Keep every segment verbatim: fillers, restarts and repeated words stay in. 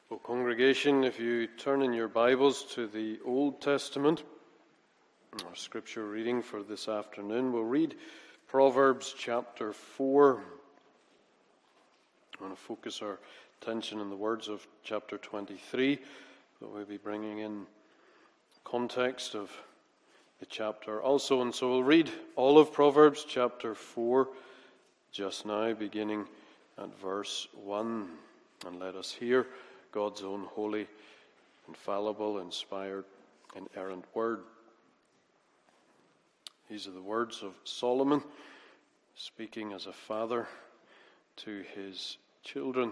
Well, congregation, if you turn in your Bibles to the Old Testament, our scripture reading for this afternoon, we'll read Proverbs chapter four. I want to focus our attention on the words of chapter twenty-three, but we'll be bringing in context of the chapter also. And so we'll read all of Proverbs chapter four just now, beginning at verse one. And let us hear God's own holy, infallible, inspired, inerrant word. These are the words of Solomon, speaking as a father to his children.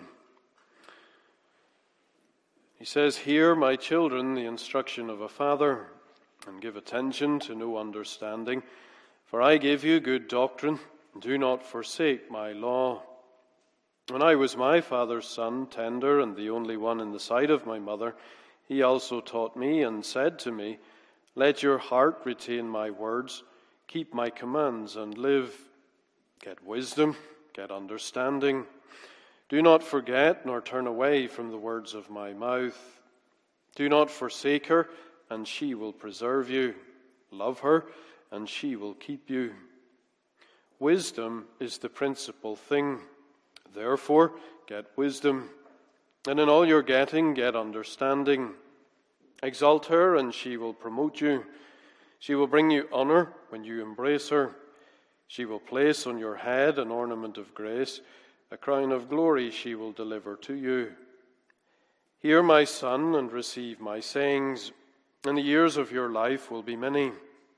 He says, "Hear, my children, the instruction of a father, and give attention to no understanding. For I give you good doctrine, and do not forsake my law. When I was my father's son, tender and the only one in the sight of my mother, he also taught me and said to me, Let your heart retain my words, keep my commands and live. Get wisdom, get understanding. Do not forget nor turn away from the words of my mouth. Do not forsake her, and she will preserve you. Love her, and she will keep you. Wisdom is the principal thing. Therefore, get wisdom, and in all your getting, get understanding. Exalt her, and she will promote you. She will bring you honor when you embrace her. She will place on your head an ornament of grace. A crown of glory she will deliver to you. Hear, my son, and receive my sayings, and the years of your life will be many.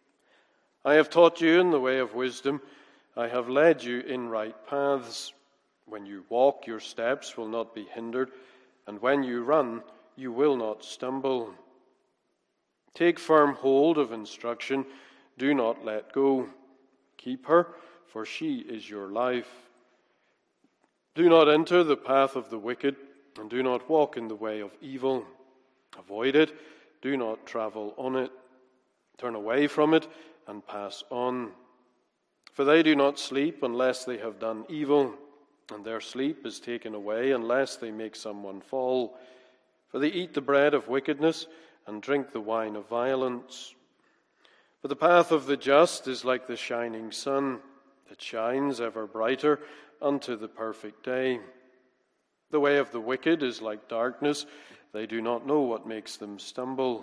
I have taught you in the way of wisdom. I have led you in right paths. When you walk, your steps will not be hindered, and when you run, you will not stumble. Take firm hold of instruction. Do not let go. Keep her, for she is your life. Do not enter the path of the wicked, and do not walk in the way of evil. Avoid it. Do not travel on it. Turn away from it and pass on. For they do not sleep unless they have done evil, and their sleep is taken away unless they make someone fall. For they eat the bread of wickedness and drink the wine of violence. But the path of the just is like the shining sun, that shines ever brighter unto the perfect day. The way of the wicked is like darkness. They do not know what makes them stumble.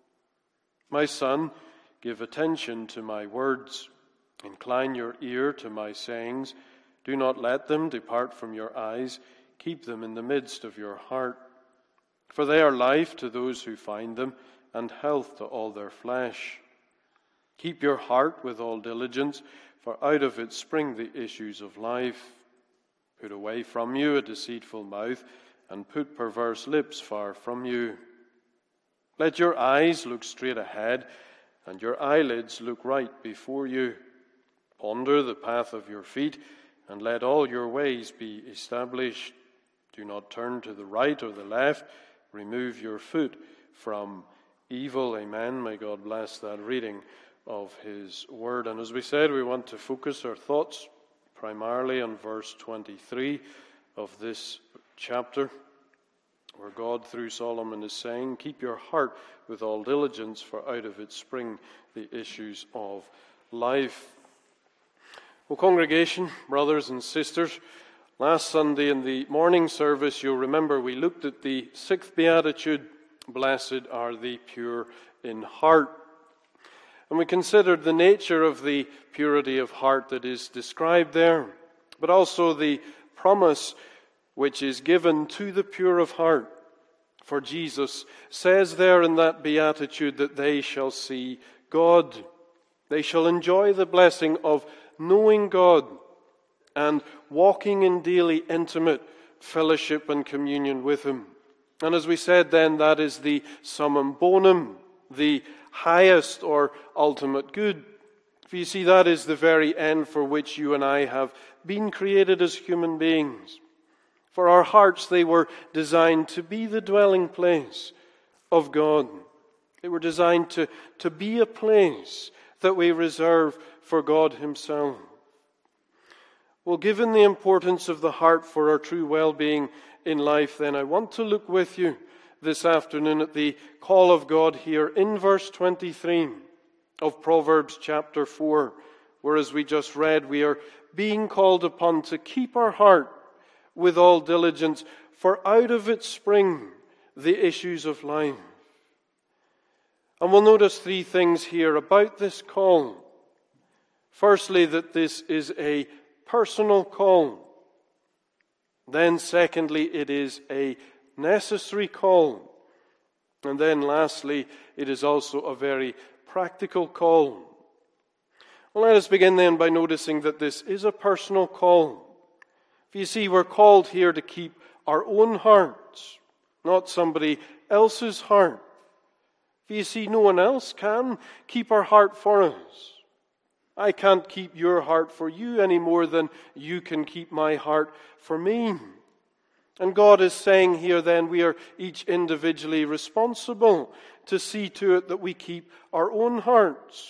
My son, give attention to my words. Incline your ear to my sayings. Do not let them depart from your eyes. Keep them in the midst of your heart. For they are life to those who find them, and health to all their flesh. Keep your heart with all diligence, for out of it spring the issues of life. Put away from you a deceitful mouth, and put perverse lips far from you. Let your eyes look straight ahead, and your eyelids look right before you. Ponder the path of your feet, and let all your ways be established. Do not turn to the right or the left. Remove your foot from evil. Amen. May God bless that reading of his word. And as we said, we want to focus our thoughts primarily on verse twenty-three of this chapter, where God, through Solomon, is saying, Keep your heart with all diligence, for out of it spring the issues of life. Well, congregation, brothers and sisters, last Sunday in the morning service, you'll remember we looked at the sixth beatitude, Blessed are the pure in heart. And we considered the nature of the purity of heart that is described there, but also the promise which is given to the pure of heart. For Jesus says there in that beatitude that they shall see God. They shall enjoy the blessing of knowing God and walking in daily intimate fellowship and communion with him. And as we said then, that is the summum bonum, the highest or ultimate good. For you see, that is the very end for which you and I have been created as human beings. For our hearts, they were designed to be the dwelling place of God. They were designed to, to be a place that we reserve for God himself. Well, given the importance of the heart for our true well-being in life, then I want to look with you this afternoon at the call of God here in verse twenty-three of Proverbs chapter four, where, as we just read, we are being called upon to keep our heart with all diligence, for out of it spring the issues of life. And we'll notice three things here about this call. Firstly, that this is a personal call. Then secondly, it is a necessary call. And then lastly, it is also a very practical call. Well, let us begin then by noticing that this is a personal call. For you see, we're called here to keep our own hearts, not somebody else's heart. For you see, no one else can keep our heart for us. I can't keep your heart for you any more than you can keep my heart for me. And God is saying here then we are each individually responsible to see to it that we keep our own hearts.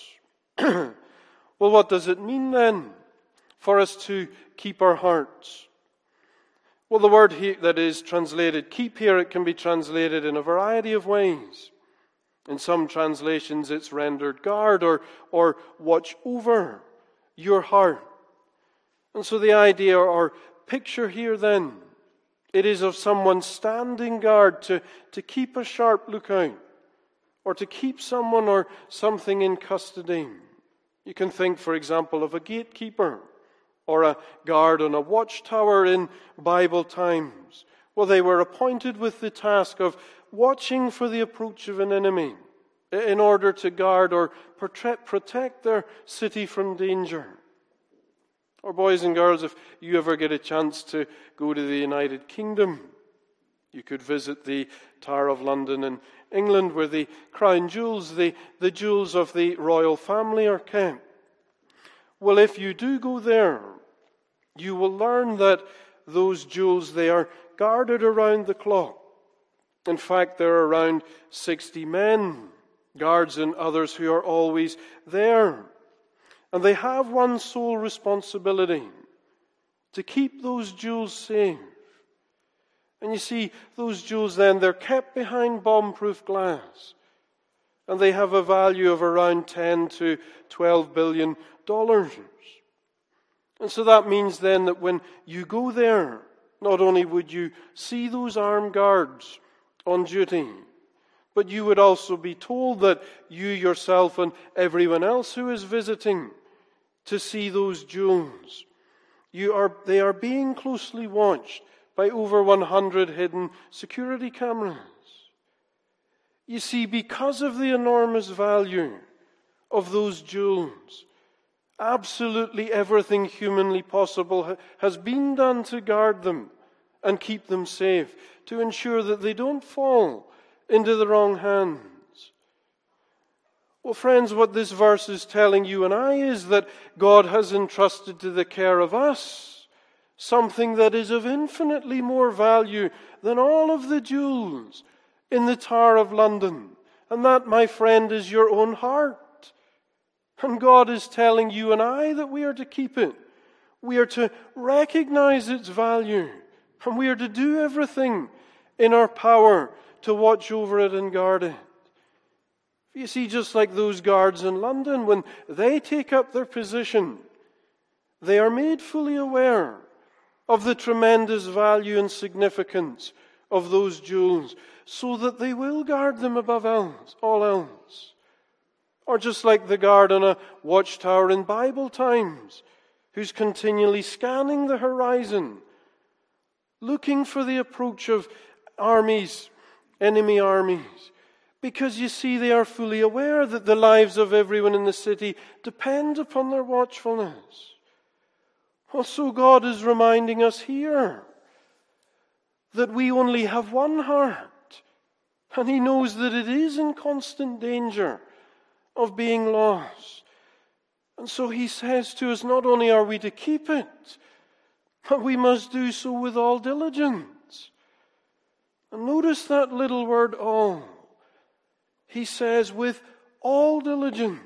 Well, what does it mean then for us to keep our hearts? Well, the word here that is translated keep here, it can be translated in a variety of ways. In some translations it's rendered guard or, or watch over your heart. And so the idea or picture here then, it is of someone standing guard to, to keep a sharp lookout, or to keep someone or something in custody. You can think, for example, of a gatekeeper or a guard on a watchtower in Bible times. Well, they were appointed with the task of watching for the approach of an enemy in order to guard or protect their city from danger. Or boys and girls, if you ever get a chance to go to the United Kingdom, you could visit the Tower of London in England, where the crown jewels, the, the jewels of the royal family are kept. Well, if you do go there, you will learn that those jewels, they are guarded around the clock. In fact, there are around sixty men, guards and others, who are always there. And they have one sole responsibility: to keep those jewels safe. And you see, those jewels then, they're kept behind bomb-proof glass. And they have a value of around ten to twelve billion dollars. And so that means then that when you go there, not only would you see those armed guards on duty, but you would also be told that you yourself and everyone else who is visiting to see those jewels, you are, they are being closely watched by over one hundred hidden security cameras. You see, because of the enormous value of those jewels, absolutely everything humanly possible has been done to guard them and keep them safe, to ensure that they don't fall into the wrong hands. Well, friends, what this verse is telling you and I is that God has entrusted to the care of us something that is of infinitely more value than all of the jewels in the Tower of London. And that, my friend, is your own heart. And God is telling you and I that we are to keep it. We are to recognize its value. And we are to do everything in our power to watch over it and guard it. You see, just like those guards in London, when they take up their position, they are made fully aware of the tremendous value and significance of those jewels, so that they will guard them above else, all else. Or just like the guard on a watchtower in Bible times, who's continually scanning the horizon, looking for the approach of armies, enemy armies. Because you see, they are fully aware that the lives of everyone in the city depend upon their watchfulness. Well, so God is reminding us here that we only have one heart, and He knows that it is in constant danger of being lost. And so He says to us, not only are we to keep it, but we must do so with all diligence. And notice that little word, all. He says, with all diligence.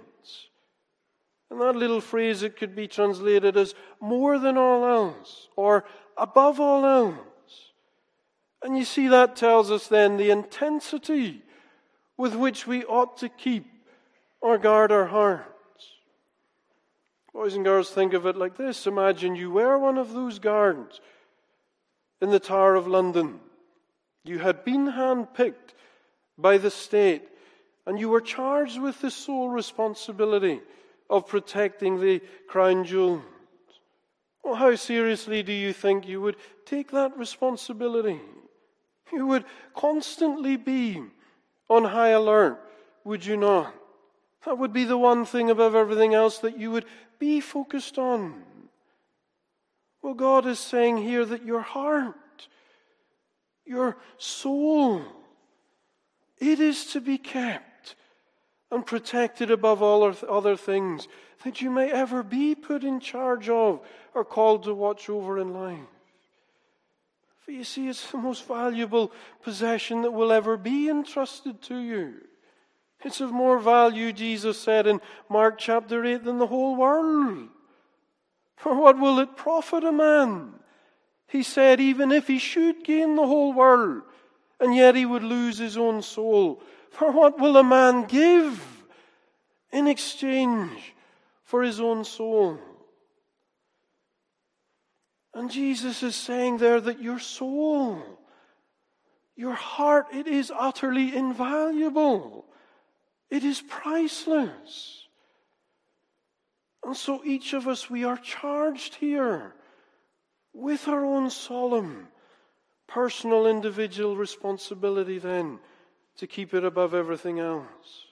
And that little phrase, it could be translated as more than all else, or above all else. And you see, that tells us then the intensity with which we ought to keep or guard our hearts. Boys and girls, think of it like this. Imagine you were one of those guards in the Tower of London. You had been handpicked by the state, and you were charged with the sole responsibility of protecting the crown jewels. Well, how seriously do you think you would take that responsibility? You would constantly be on high alert, would you not? That would be the one thing above everything else that you would be focused on. Well, God is saying here that your heart, your soul, it is to be kept and protected above all other things that you may ever be put in charge of or called to watch over in life. For you see, it's the most valuable possession that will ever be entrusted to you. It's of more value, Jesus said in Mark chapter eight, than the whole world. For what will it profit a man? He said, even if he should gain the whole world, and yet he would lose his own soul. For what will a man give in exchange for his own soul? And Jesus is saying there that your soul, your heart, it is utterly invaluable. It is priceless. And so each of us, we are charged here with our own solemn, personal, individual responsibility then to keep it above everything else.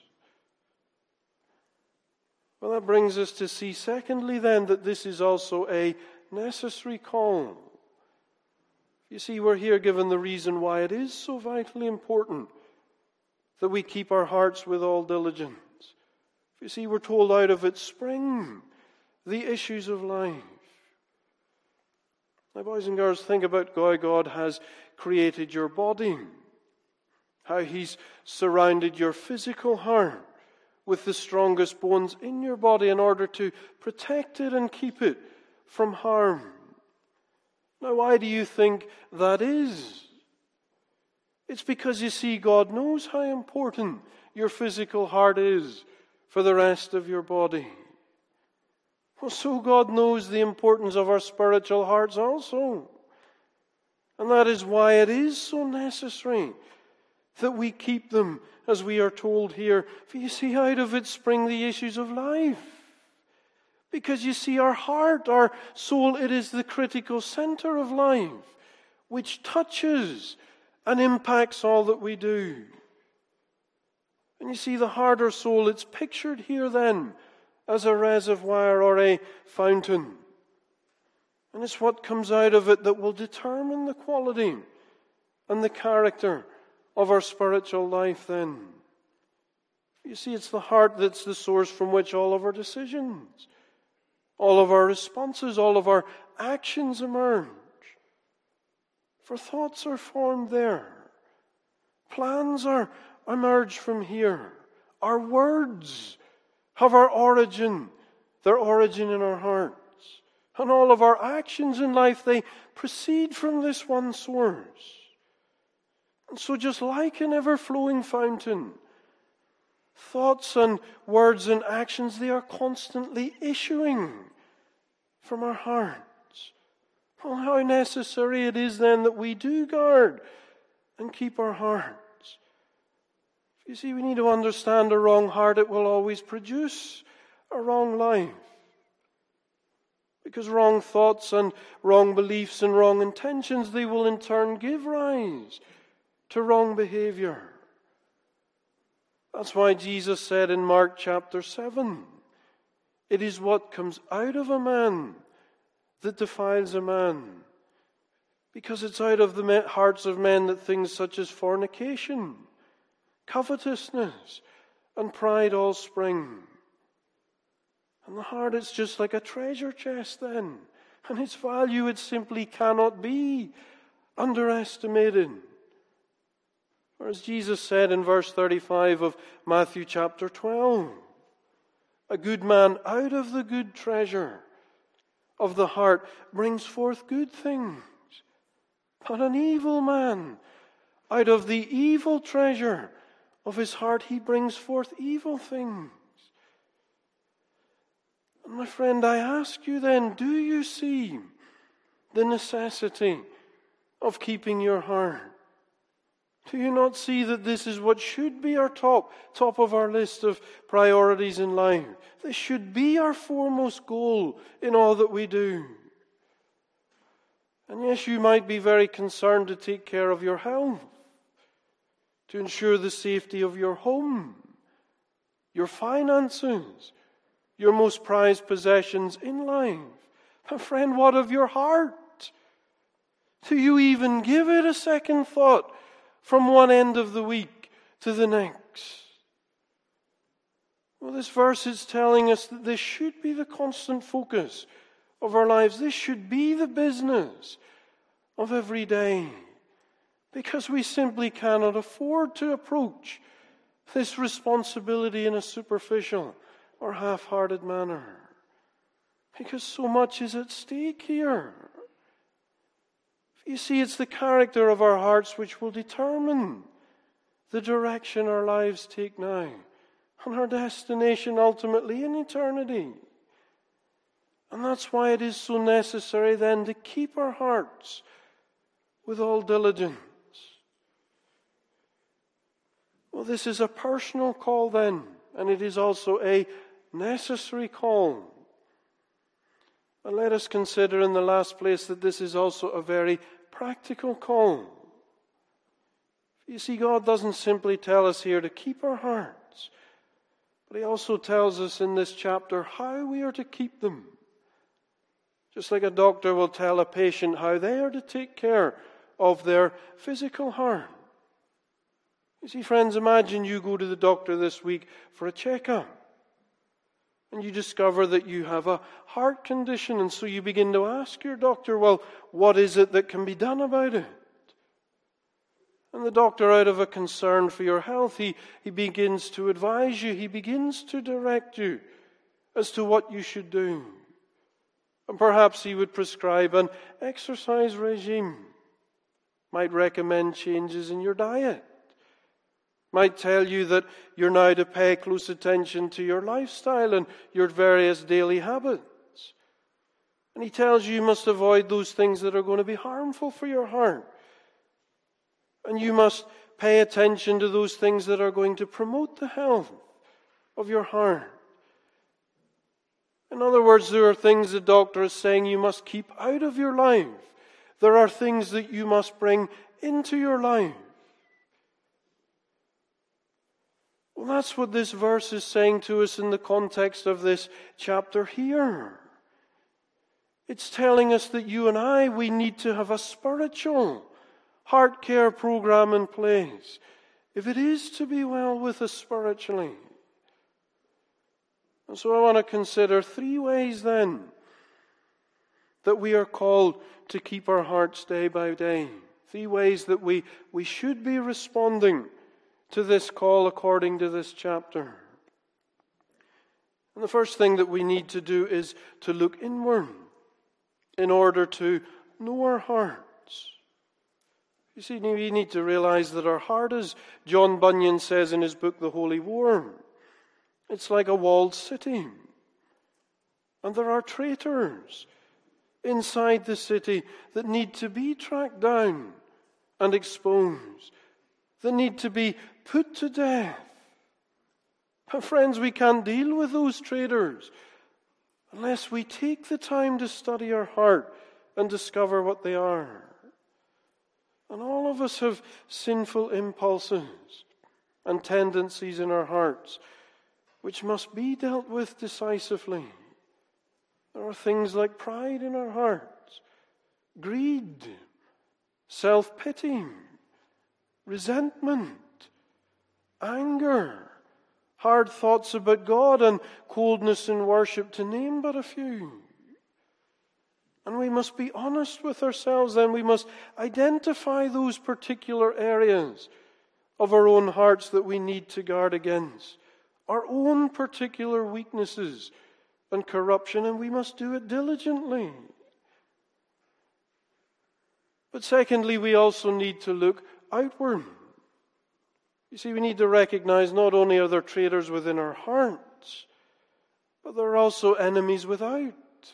Well, that brings us to see, secondly then, that this is also a necessary call. You see, we're here given the reason why it is so vitally important that we keep our hearts with all diligence. You see, we're told out of it spring the issues of life. Now, boys and girls, think about how God has created your body, how He's surrounded your physical heart with the strongest bones in your body in order to protect it and keep it from harm. Now, why do you think that is? It's because, you see, God knows how important your physical heart is for the rest of your body. Well, so God knows the importance of our spiritual hearts also. And that is why it is so necessary that we keep them, as we are told here. For you see, out of it spring the issues of life. Because you see, our heart, our soul, it is the critical center of life, which touches and impacts all that we do. And you see, the heart or soul, it's pictured here then as a reservoir or a fountain. And it's what comes out of it that will determine the quality and the character of our spiritual life then. You see, it's the heart that's the source from which all of our decisions, all of our responses, all of our actions emerge. For thoughts are formed there. Plans are emerged from here. Our words have our origin, their origin in our hearts. And all of our actions in life, they proceed from this one source. And so just like an ever-flowing fountain, thoughts and words and actions, they are constantly issuing from our hearts. Well, how necessary it is then that we do guard and keep our hearts. You see, we need to understand a wrong heart, it will always produce a wrong life. Because wrong thoughts and wrong beliefs and wrong intentions, they will in turn give rise to wrong behavior. That's why Jesus said in Mark chapter seven, it is what comes out of a man that defiles a man. Because it's out of the hearts of men that things such as fornication, covetousness, and pride all spring. And the heart is just like a treasure chest then. And its value, it simply cannot be underestimated. Or as Jesus said in verse thirty-five of Matthew chapter twelve, a good man out of the good treasure of the heart brings forth good things. But an evil man, out of the evil treasure of his heart, he brings forth evil things. And my friend, I ask you then, do you see the necessity of keeping your heart? Do you not see that this is what should be our top, top of our list of priorities in life? This should be our foremost goal in all that we do. And yes, you might be very concerned to take care of your health, to ensure the safety of your home, your finances, your most prized possessions in life. But friend, what of your heart? Do you even give it a second thought from one end of the week to the next? Well, this verse is telling us that this should be the constant focus of our lives. This should be the business of every day, because we simply cannot afford to approach this responsibility in a superficial or half-hearted manner, because so much is at stake here. You see, it's the character of our hearts which will determine the direction our lives take now and our destination ultimately in eternity. And that's why it is so necessary then to keep our hearts with all diligence. Well, this is a personal call then, and it is also a necessary call. And let us consider in the last place that this is also a very practical call. You see, God doesn't simply tell us here to keep our hearts, but He also tells us in this chapter how we are to keep them. Just like a doctor will tell a patient how they are to take care of their physical heart. You see, friends, imagine you go to the doctor this week for a checkup, and you discover that you have a heart condition, and so you begin to ask your doctor, well, what is it that can be done about it? And the doctor, out of a concern for your health, he, he begins to advise you, he begins to direct you as to what you should do. And perhaps he would prescribe an exercise regime, might recommend changes in your diet, might tell you that you're now to pay close attention to your lifestyle and your various daily habits. And he tells you you must avoid those things that are going to be harmful for your heart. And you must pay attention to those things that are going to promote the health of your heart. In other words, there are things the doctor is saying you must keep out of your life. There are things that you must bring into your life. Well, that's what this verse is saying to us in the context of this chapter here. It's telling us that you and I, we need to have a spiritual heart care program in place if it is to be well with us spiritually. And so I want to consider three ways then that we are called to keep our hearts day by day. Three ways that we, we should be responding to this call according to this chapter. And the first thing that we need to do is to look inward in order to know our hearts. You see, we need to realize that our heart, as John Bunyan says in his book, The Holy War, it's like a walled city. And there are traitors inside the city that need to be tracked down and exposed, that need to be put to death. But friends, we can't deal with those traitors unless we take the time to study our heart and discover what they are. And all of us have sinful impulses and tendencies in our hearts which must be dealt with decisively. There are things like pride in our hearts, greed, self-pity, resentment, anger, hard thoughts about God, and coldness in worship, to name but a few. And we must be honest with ourselves then. We must identify those particular areas of our own hearts that we need to guard against, our own particular weaknesses and corruption, and we must do it diligently. But secondly, we also need to look outward. You see, we need to recognize not only are there traitors within our hearts, but there are also enemies without.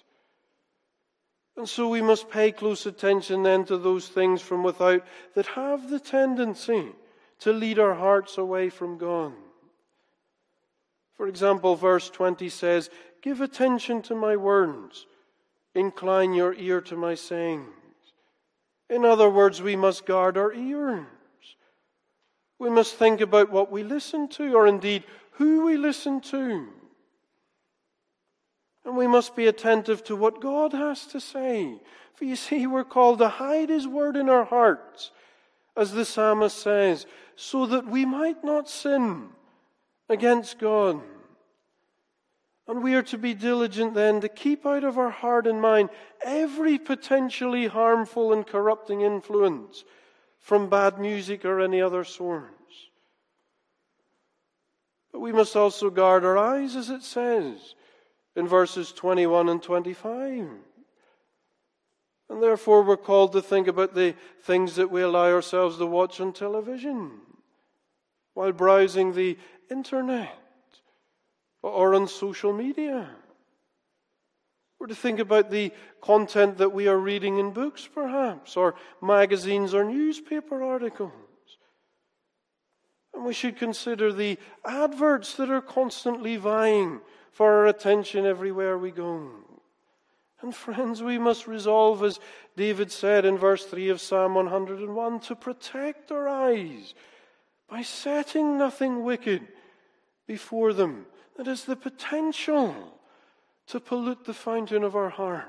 And so we must pay close attention then to those things from without that have the tendency to lead our hearts away from God. For example, verse twenty says, "Give attention to my words, incline your ear to my sayings." In other words, we must guard our ears. We must think about what we listen to, or indeed who we listen to. And we must be attentive to what God has to say. For you see, we're called to hide His word in our hearts, as the psalmist says, so that we might not sin against God. And we are to be diligent then to keep out of our heart and mind every potentially harmful and corrupting influence from bad music or any other source. But we must also guard our eyes, as it says in verses twenty-one and twenty-five. And therefore we're called to think about the things that we allow ourselves to watch on television, while browsing the internet, or on social media. We're to think about the content that we are reading in books, perhaps, or magazines or newspaper articles. And we should consider the adverts that are constantly vying for our attention everywhere we go. And friends, we must resolve, as David said in verse three of Psalm one hundred and one, to protect our eyes by setting nothing wicked before them that has the potential to pollute the fountain of our heart.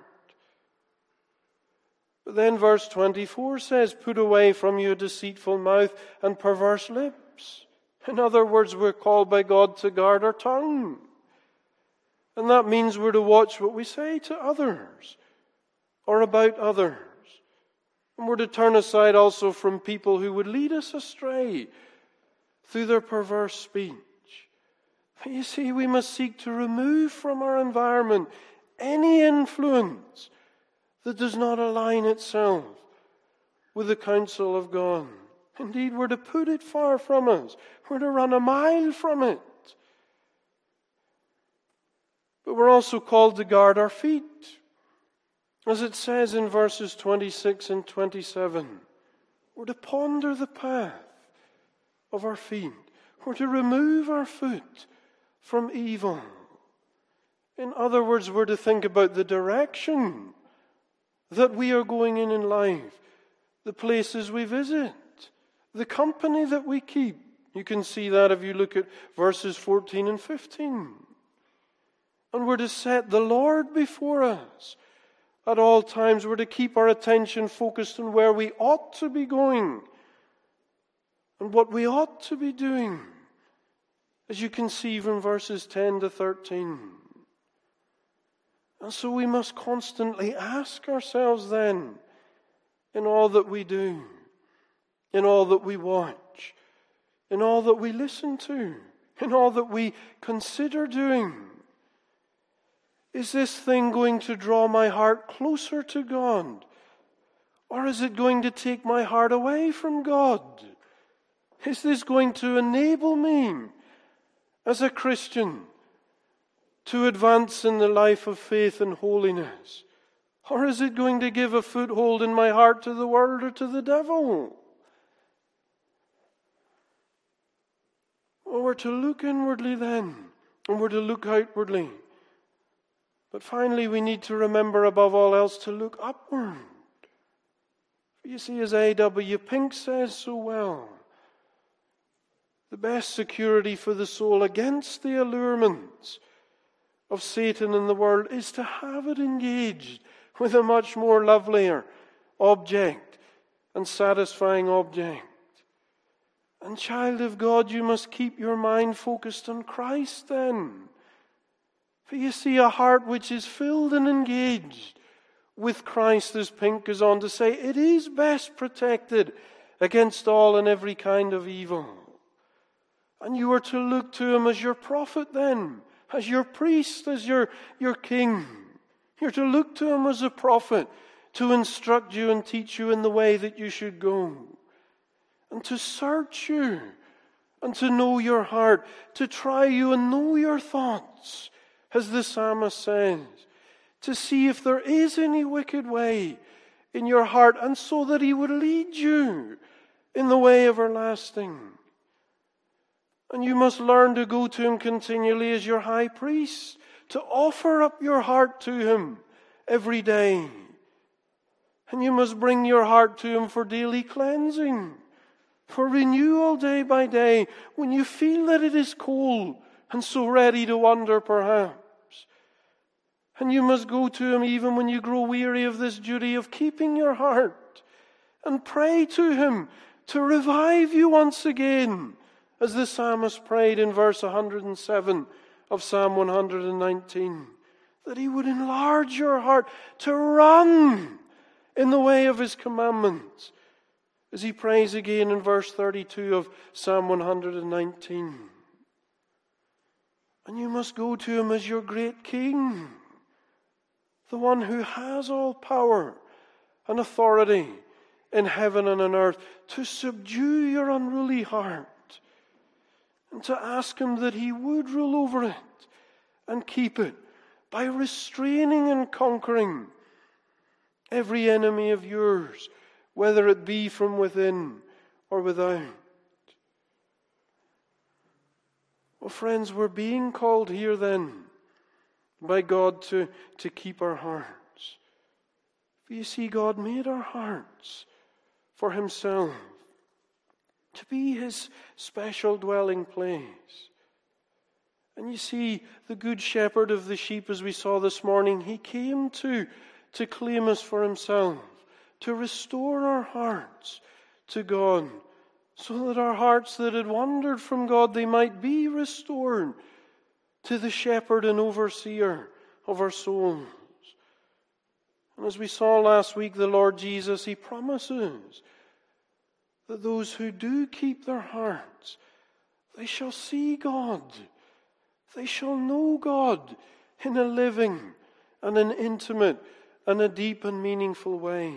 But then verse twenty-four says, "Put away from you a deceitful mouth and perverse lips." In other words, we're called by God to guard our tongue. And that means we're to watch what we say to others or about others. And we're to turn aside also from people who would lead us astray through their perverse speech. But you see, we must seek to remove from our environment any influence that does not align itself with the counsel of God. Indeed, we're to put it far from us. We're to run a mile from it. But we're also called to guard our feet. As it says in verses twenty-six and twenty-seven, we're to ponder the path of our feet. We're to remove our foot from evil. In other words, we're to think about the direction that we are going in in life, the places we visit, the company that we keep. You can see that if you look at verses fourteen and fifteen. And we're to set the Lord before us at all times. We're to keep our attention focused on where we ought to be going and what we ought to be doing, as you can see from verses ten to thirteen. And so we must constantly ask ourselves then, in all that we do, in all that we watch, in all that we listen to, in all that we consider doing, is this thing going to draw my heart closer to God? Or is it going to take my heart away from God? Is this going to enable me as a Christian to advance in the life of faith and holiness? Or is it going to give a foothold in my heart to the world or to the devil? Well, we're to look inwardly then, and we're to look outwardly. But finally, we need to remember above all else to look upward. You see, as A W Pink says so well, the best security for the soul against the allurements of Satan in the world is to have it engaged with a much more lovelier object and satisfying object. And child of God, you must keep your mind focused on Christ then. For you see, a heart which is filled and engaged with Christ, as Pink goes on to say, it is best protected against all and every kind of evil. And you are to look to Him as your prophet then, as your priest, as your, your king. You're to look to Him as a prophet, to instruct you and teach you in the way that you should go, and to search you and to know your heart, to try you and know your thoughts, as the psalmist says, to see if there is any wicked way in your heart, and so that he would lead you in the way everlasting. And you must learn to go to him continually as your high priest, to offer up your heart to him every day. And you must bring your heart to him for daily cleansing, for renewal day by day, when you feel that it is cold and so ready to wander perhaps. And you must go to him even when you grow weary of this duty of keeping your heart, and pray to him to revive you once again, as the psalmist prayed in verse one hundred seven of Psalm one hundred nineteen, that he would enlarge your heart to run in the way of his commandments, as he prays again in verse thirty-two of Psalm one hundred nineteen. And you must go to him as your great King, the one who has all power and authority in heaven and on earth, to subdue your unruly heart, and to ask him that he would rule over it and keep it by restraining and conquering every enemy of yours, whether it be from within or without. Well, friends, we're being called here then by God to, to keep our hearts. For you see, God made our hearts for himself, to be his special dwelling place. And you see, the good shepherd of the sheep, as we saw this morning, he came to, to claim us for himself, to restore our hearts to God, so that our hearts that had wandered from God, they might be restored to the shepherd and overseer of our souls. And as we saw last week, the Lord Jesus, he promises that those who do keep their hearts, they shall see God. They shall know God in a living and an intimate and a deep and meaningful way.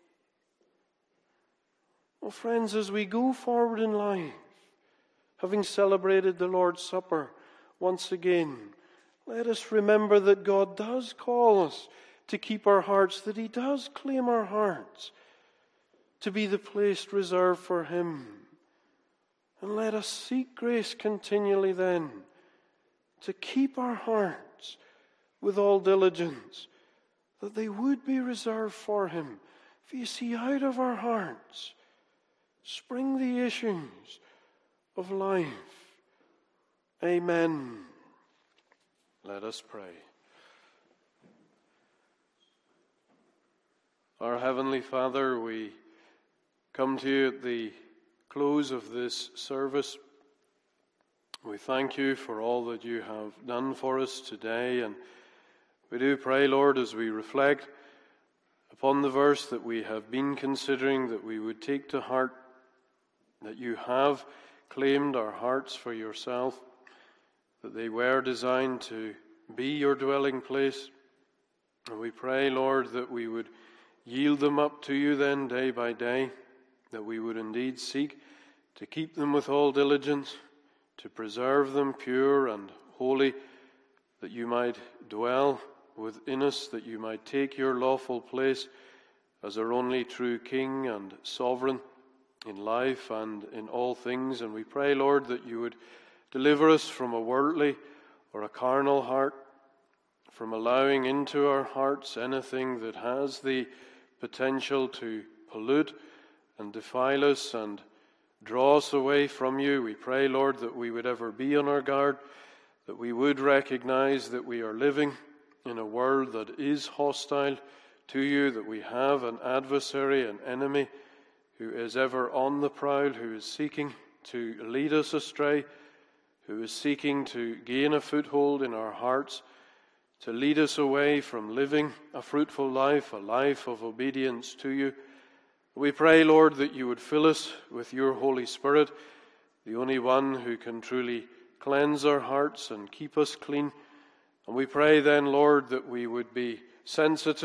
Well, friends, as we go forward in life, having celebrated the Lord's Supper once again, let us remember that God does call us to keep our hearts, that he does claim our hearts to be the place reserved for him. And let us seek grace continually then to keep our hearts with all diligence, that they would be reserved for him. For you see, out of our hearts spring the issues of life. Amen. Let us pray. Our Heavenly Father, we come to you at the close of this service. We thank you for all that you have done for us today, and we do pray, Lord, as we reflect upon the verse that we have been considering, that we would take to heart that you have claimed our hearts for yourself, that they were designed to be your dwelling place. And we pray, Lord, that we would yield them up to you then day by day, that we would indeed seek to keep them with all diligence, to preserve them pure and holy, that you might dwell within us, that you might take your lawful place as our only true King and Sovereign in life and in all things. And we pray, Lord, that you would deliver us from a worldly or a carnal heart, from allowing into our hearts anything that has the potential to pollute and defile us and draw us away from you. We pray, Lord, that we would ever be on our guard, that we would recognize that we are living in a world that is hostile to you, that we have an adversary, an enemy, who is ever on the prowl, who is seeking to lead us astray, who is seeking to gain a foothold in our hearts, to lead us away from living a fruitful life, a life of obedience to you. We pray, Lord, that you would fill us with your Holy Spirit, the only one who can truly cleanse our hearts and keep us clean. And we pray then, Lord, that we would be sensitive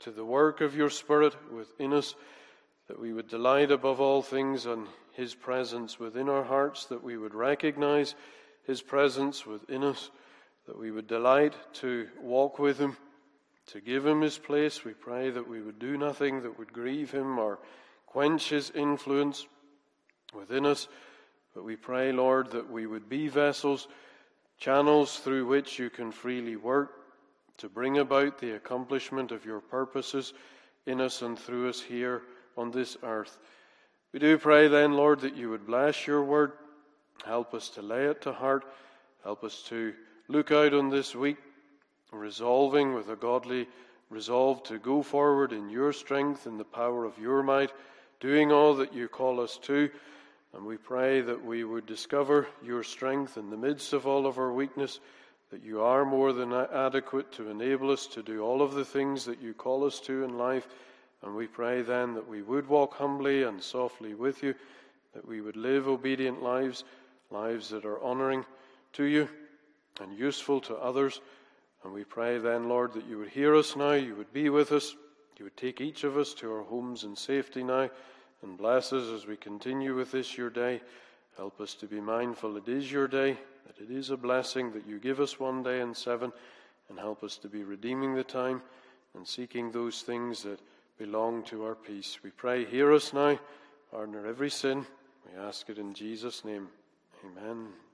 to the work of your Spirit within us, that we would delight above all things on his presence within our hearts, that we would recognize his presence within us, that we would delight to walk with him, to give him his place. We pray that we would do nothing that would grieve him or quench his influence within us. But we pray, Lord, that we would be vessels, channels through which you can freely work to bring about the accomplishment of your purposes in us and through us here on this earth. We do pray then, Lord, that you would bless your word. Help us to lay it to heart. Help us to look out on this week, resolving with a godly resolve to go forward in your strength and the power of your might, doing all that you call us to. And we pray that we would discover your strength in the midst of all of our weakness, that you are more than adequate to enable us to do all of the things that you call us to in life. And we pray then that we would walk humbly and softly with you, that we would live obedient lives, lives that are honoring to you and useful to others. And we pray then, Lord, that you would hear us now, you would be with us, you would take each of us to our homes in safety now, and bless us as we continue with this your day. Help us to be mindful it is your day, that it is a blessing that you give us one day in seven, and help us to be redeeming the time and seeking those things that belong to our peace. We pray, hear us now, pardon our every sin. We ask it in Jesus' name. Amen.